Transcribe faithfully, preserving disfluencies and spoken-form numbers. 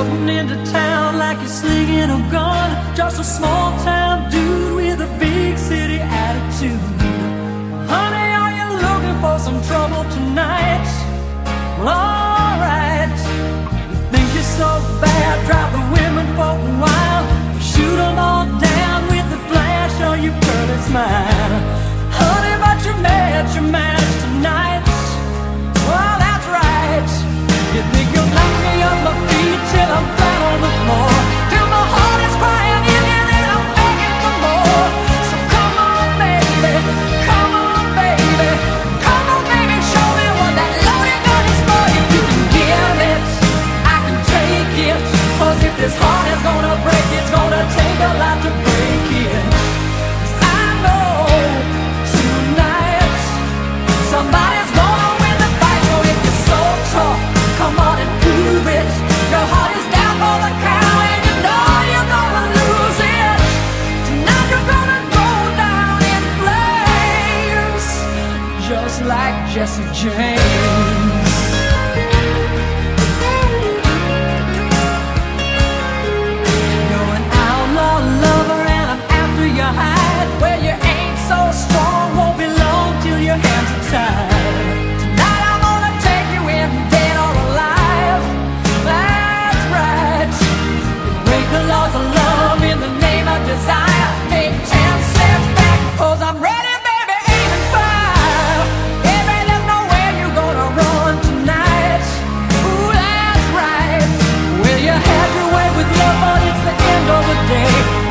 Walking into town like you're slinging a gun, just a small town dude with a big city attitude. Honey, are you looking for some trouble tonight? Well, alright. You think you're so bad, drive the women for a while, shoot them all down with the flash on your pearly smile. Honey, but you're mad, you're mad tonight. Well, that's right. You think you'll knock me off my feet till I'm flat on the floor, till my heart is crying in and then I'm begging for more. So come on, baby, come on, baby, come on, baby, show me what that loaded gun is for. If you can give it, I can take it, 'cause if this heart is gonna break, it's gonna take a lot to break it. 'Cause I know tonight somebody's gonna win the fight. So if you're so tough, come on and prove it. Your heart is down for the count and you know you're gonna lose it. Tonight you're gonna go down in flames, just like Jesse James. You're an outlaw lover and I'm after your hide. Where you ain't so strong, won't be long till your hands are tied. Tonight I'm gonna take you in, dead or alive. That's right. Break the laws of love in the name of desire. Take ten steps back, 'cause I'm ready, baby, aim and fire. Baby, there's nowhere you're gonna run tonight. Ooh, that's right. Well, you had your way with love, but it's the end of the day.